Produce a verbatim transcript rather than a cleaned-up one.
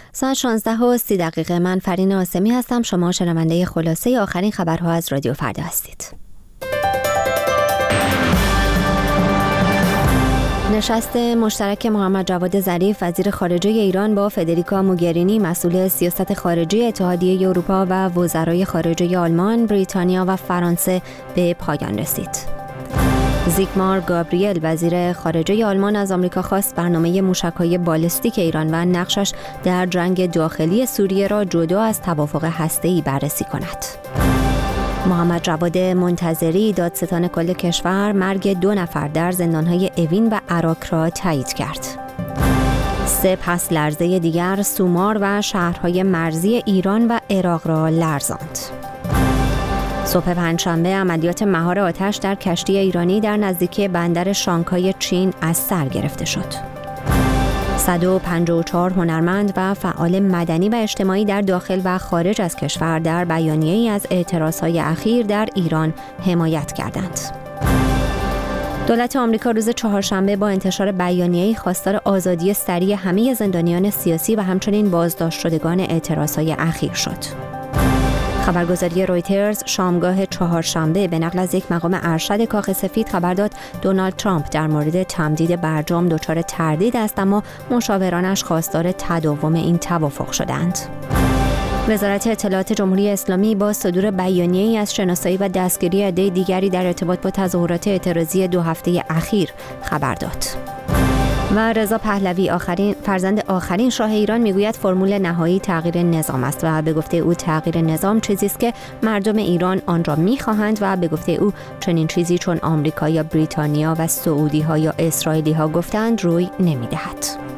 ساعت شانزده و سی دقیقه. من فرین آسمی هستم. شما شنونده خلاصه آخرین خبرها از رادیو فردا هستید. نشست مشترک محمد جواد ظریف وزیر خارجه ایران با فدریکا موگرینی مسئول سیاست خارجی اتحادیه اروپا و وزرای خارجه آلمان، بریتانیا و فرانسه به پایان رسید. زیگمار گابریل وزیر خارجه آلمان از آمریکا خواست برنامه موشک‌های بالستیک ایران و نقشش در جنگ داخلی سوریه را جدا از توافق هسته‌ای بررسی کند. محمد جواد منتظری دادستان کل کشور مرگ دو نفر در زندان‌های اوین و عراق را تایید کرد. سه پس لرزه دیگر سومار و شهرهای مرزی ایران و عراق را لرزاند. صبح پنجشنبه عملیات مهار آتش در کشتی ایرانی در نزدیکی بندر شانگهای چین از سر گرفته شد. صد و پنجاه و چهار هنرمند و فعال مدنی و اجتماعی در داخل و خارج از کشور در بیانیه‌ای از اعتراضهای اخیر در ایران حمایت کردند. دولت آمریکا روز چهارشنبه با انتشار بیانیه‌ای خواستار آزادی سریع همه زندانیان سیاسی و همچنین بازداشت شدگان اعتراضهای اخیر شد. خبرگزاری رویترز شامگاه چهارشنبه به نقل از یک مقام ارشد کاخ سفید خبر داد دونالد ترامپ در مورد تمدید برجام دچار تردید است، اما مشاورانش خواستار تداوم این توافق شدند. وزارت اطلاعات جمهوری اسلامی با صدور بیانیه‌ای از شناسایی و دستگیری عده دیگری در ارتباط با تظاهرات اعتراضی دو هفته اخیر خبر داد. و رضا پهلوی آخرین فرزند آخرین شاه ایران میگوید فرمول نهایی تغییر نظام است و به گفته او تغییر نظام چیزی است که مردم ایران آن را می‌خواهند و به گفته او چنین چیزی چون آمریکا یا بریتانیا و سعودی ها یا اسرائیلی ها گفتند روی نمی‌دهد.